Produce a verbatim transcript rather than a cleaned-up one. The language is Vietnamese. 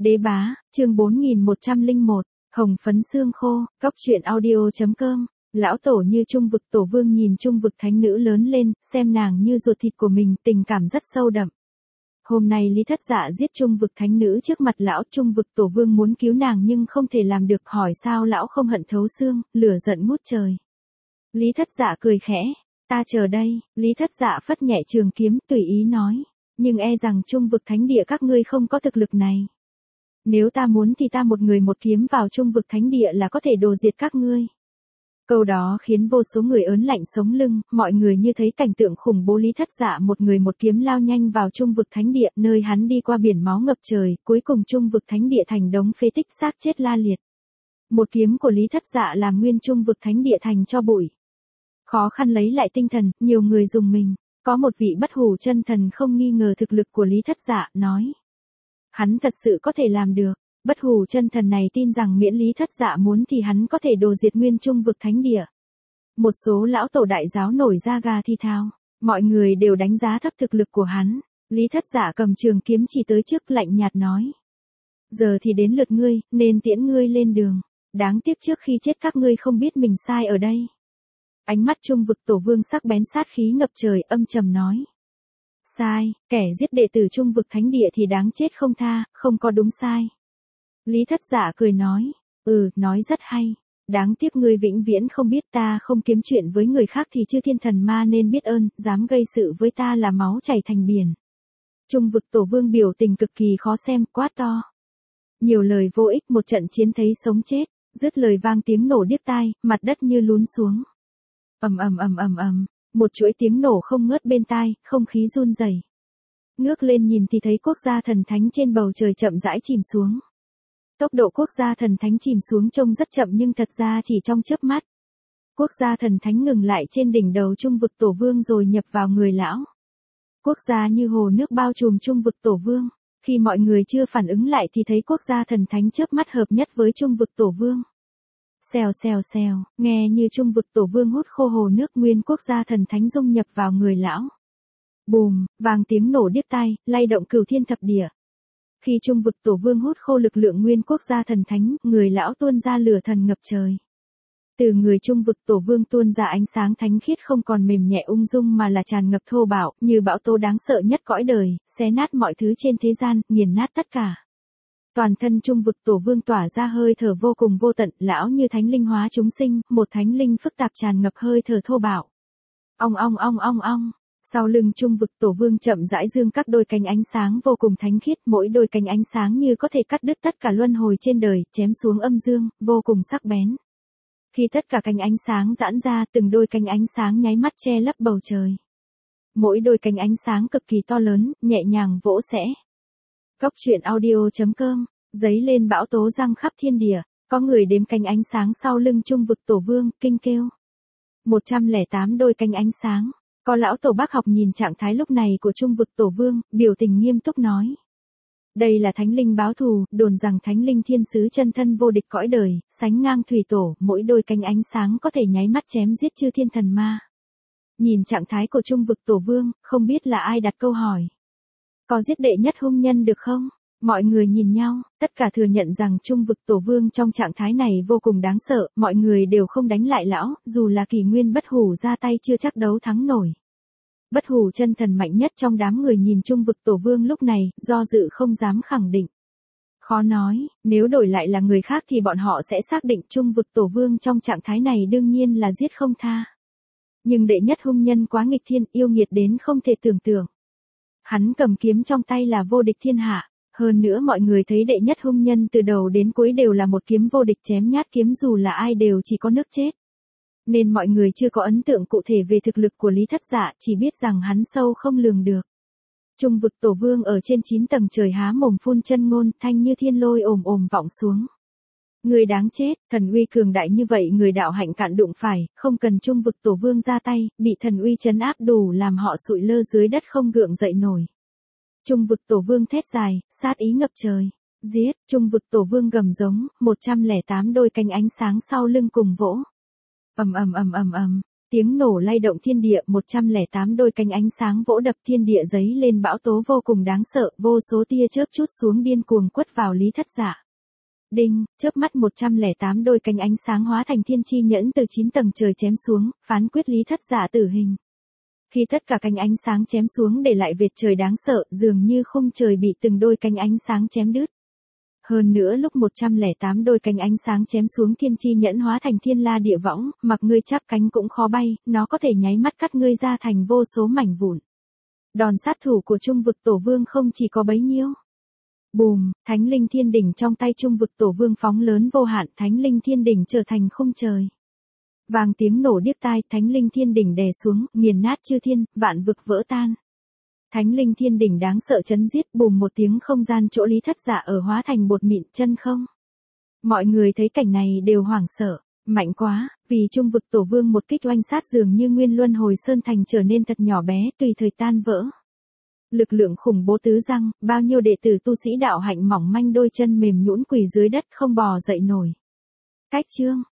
Đế bá, chương bốn nghìn một trăm lẻ một, hồng phấn xương khô, cóc truyện audio.com. Lão tổ như Trung vực tổ vương nhìn Trung vực thánh nữ lớn lên, xem nàng như ruột thịt của mình, tình cảm rất sâu đậm. Hôm nay Lý Thất Dạ giết Trung vực thánh nữ trước mặt lão, Trung vực tổ vương muốn cứu nàng nhưng không thể làm được, hỏi sao lão không hận thấu xương, lửa giận ngút trời. Lý Thất Dạ cười khẽ, ta chờ đây. Lý Thất Dạ phất nhẹ trường kiếm, tùy ý nói, nhưng e rằng Trung vực thánh địa các ngươi không có thực lực này. Nếu ta muốn thì ta một người một kiếm vào Trung vực thánh địa là có thể đồ diệt các ngươi. Câu đó khiến vô số người ớn lạnh sống lưng, mọi người như thấy cảnh tượng khủng bố. Lý Thất Dạ một người một kiếm lao nhanh vào Trung vực thánh địa, nơi hắn đi qua biển máu ngập trời, cuối cùng Trung vực thánh địa thành đống phế tích xác chết la liệt. Một kiếm của Lý Thất Dạ làm nguyên Trung vực thánh địa thành cho bụi. Khó khăn lấy lại tinh thần, nhiều người dùng mình. Có một vị bất hủ chân thần không nghi ngờ thực lực của Lý Thất Dạ, nói: hắn thật sự có thể làm được. Bất hủ chân thần này tin rằng miễn Lý Thất Dạ muốn thì hắn có thể đồ diệt nguyên Trung vực thánh địa. Một số lão tổ đại giáo nổi da gà thi thao, mọi người đều đánh giá thấp thực lực của hắn. Lý Thất Dạ cầm trường kiếm chỉ tới trước, lạnh nhạt nói: giờ thì đến lượt ngươi, nên tiễn ngươi lên đường. Đáng tiếc trước khi chết các ngươi không biết mình sai ở đây. Ánh mắt Trung vực tổ vương sắc bén, sát khí ngập trời, âm trầm nói: sai, kẻ giết đệ tử Trung vực thánh địa thì đáng chết không tha, không có đúng sai. Lý Thất Dạ cười nói: ừ, nói rất hay. Đáng tiếc ngươi vĩnh viễn không biết ta không kiếm chuyện với người khác thì chư thiên thần ma nên biết ơn, dám gây sự với ta là máu chảy thành biển. Trung vực tổ vương biểu tình cực kỳ khó xem, quát to: nhiều lời vô ích, một trận chiến thấy sống chết. Dứt lời vang tiếng nổ điếc tai, mặt đất như lún xuống. Ầm ầm ầm ầm ầm, một chuỗi tiếng nổ không ngớt bên tai, không khí run rẩy. Ngước lên nhìn thì thấy quốc gia thần thánh trên bầu trời chậm rãi chìm xuống. Tốc độ quốc gia thần thánh chìm xuống trông rất chậm nhưng thật ra chỉ trong chớp mắt. Quốc gia thần thánh ngừng lại trên đỉnh đầu Trung vực tổ vương rồi nhập vào người lão. Quốc gia như hồ nước bao trùm Trung vực tổ vương. Khi mọi người chưa phản ứng lại thì thấy quốc gia thần thánh chớp mắt hợp nhất với Trung vực tổ vương. Xèo xèo xèo, nghe như Trung vực tổ vương hút khô hồ nước, nguyên quốc gia thần thánh dung nhập vào người lão. Bùm, vang tiếng nổ điếc tai, lay động cửu thiên thập địa. Khi Trung vực tổ vương hút khô lực lượng nguyên quốc gia thần thánh, người lão tuôn ra lửa thần ngập trời. Từ người Trung vực tổ vương tuôn ra ánh sáng thánh khiết, không còn mềm nhẹ ung dung mà là tràn ngập thô bạo, như bão tố đáng sợ nhất cõi đời, xé nát mọi thứ trên thế gian, nghiền nát tất cả. Toàn thân Trung vực tổ vương tỏa ra hơi thở vô cùng vô tận, lão như thánh linh hóa chúng sinh, một thánh linh phức tạp tràn ngập hơi thở thô bạo. Ong ong ong ong ong. Sau lưng Trung vực tổ vương chậm rãi dương các đôi cánh ánh sáng vô cùng thánh khiết, mỗi đôi cánh ánh sáng như có thể cắt đứt tất cả luân hồi trên đời, chém xuống âm dương, vô cùng sắc bén. Khi tất cả cánh ánh sáng giãn ra, từng đôi cánh ánh sáng nháy mắt che lấp bầu trời. Mỗi đôi cánh ánh sáng cực kỳ to lớn, nhẹ nhàng vỗ xẽ. Cóc truyện audio.com, giấy lên bão tố răng khắp thiên địa, có người đếm cánh ánh sáng sau lưng Trung vực tổ vương, kinh kêu. một trăm lẻ tám đôi cánh ánh sáng. Có lão tổ bác học nhìn trạng thái lúc này của Trung vực tổ vương, biểu tình nghiêm túc nói: đây là thánh linh báo thù, đồn rằng thánh linh thiên sứ chân thân vô địch cõi đời, sánh ngang thủy tổ, mỗi đôi cánh ánh sáng có thể nháy mắt chém giết chư thiên thần ma. Nhìn trạng thái của Trung vực tổ vương, không biết là ai đặt câu hỏi: có giết đệ nhất hung nhân được không? Mọi người nhìn nhau, tất cả thừa nhận rằng Trung vực tổ vương trong trạng thái này vô cùng đáng sợ, mọi người đều không đánh lại lão, dù là kỷ nguyên bất hủ ra tay chưa chắc đấu thắng nổi. Bất hủ chân thần mạnh nhất trong đám người nhìn Trung vực tổ vương lúc này, do dự không dám khẳng định. Khó nói, nếu đổi lại là người khác thì bọn họ sẽ xác định Trung vực tổ vương trong trạng thái này đương nhiên là giết không tha. Nhưng đệ nhất hung nhân quá nghịch thiên, yêu nghiệt đến không thể tưởng tượng. Hắn cầm kiếm trong tay là vô địch thiên hạ. Hơn nữa mọi người thấy đệ nhất hung nhân từ đầu đến cuối đều là một kiếm vô địch, chém nhát kiếm dù là ai đều chỉ có nước chết. Nên mọi người chưa có ấn tượng cụ thể về thực lực của Lý Thất Dạ, chỉ biết rằng hắn sâu không lường được. Trung vực tổ vương ở trên chín tầng trời há mồm phun chân ngôn, thanh như thiên lôi ồm ồm vọng xuống. Người đáng chết, thần uy cường đại như vậy người đạo hạnh cạn đụng phải, không cần Trung vực tổ vương ra tay, bị thần uy trấn áp đủ làm họ sụi lơ dưới đất không gượng dậy nổi. Trung vực tổ vương thét dài, sát ý ngập trời. Giết, Trung vực tổ vương gầm giống, một trăm lẻ tám đôi cánh ánh sáng sau lưng cùng vỗ. Ầm ầm ầm ầm ầm, Tiếng nổ lay động thiên địa, một trăm lẻ tám đôi cánh ánh sáng vỗ đập thiên địa giấy lên bão tố vô cùng đáng sợ, vô số tia chớp trút xuống điên cuồng quất vào Lý Thất Dạ. Đinh, chớp mắt một trăm lẻ tám đôi cánh ánh sáng hóa thành thiên chi nhẫn từ chín tầng trời chém xuống, phán quyết Lý Thất Dạ tử hình. Khi tất cả cánh ánh sáng chém xuống để lại vệt trời đáng sợ, dường như khung trời bị từng đôi cánh ánh sáng chém đứt. Hơn nữa lúc một trăm lẻ tám đôi cánh ánh sáng chém xuống thiên chi nhẫn hóa thành thiên la địa võng, mặc ngươi chắp cánh cũng khó bay, nó có thể nháy mắt cắt ngươi ra thành vô số mảnh vụn. Đòn sát thủ của Trung vực Tổ Vương không chỉ có bấy nhiêu. Bùm, Thánh Linh Thiên Đỉnh trong tay Trung vực Tổ Vương phóng lớn vô hạn, Thánh Linh Thiên Đỉnh trở thành khung trời. Vàng tiếng nổ điếc tai, Thánh Linh Thiên Đỉnh đè xuống, nghiền nát chư thiên, vạn vực vỡ tan. Thánh Linh Thiên Đỉnh đáng sợ chấn giết, bùm một tiếng không gian chỗ Lý Thất Dạ ở hóa thành bột mịn chân không. Mọi người thấy cảnh này đều hoảng sợ, mạnh quá, vì Trung vực Tổ Vương một kích oanh sát dường như nguyên luân hồi sơn thành trở nên thật nhỏ bé, tùy thời tan vỡ. Lực lượng khủng bố tứ răng, bao nhiêu đệ tử tu sĩ đạo hạnh mỏng manh đôi chân mềm nhũn quỳ dưới đất không bò dậy nổi. Cách chương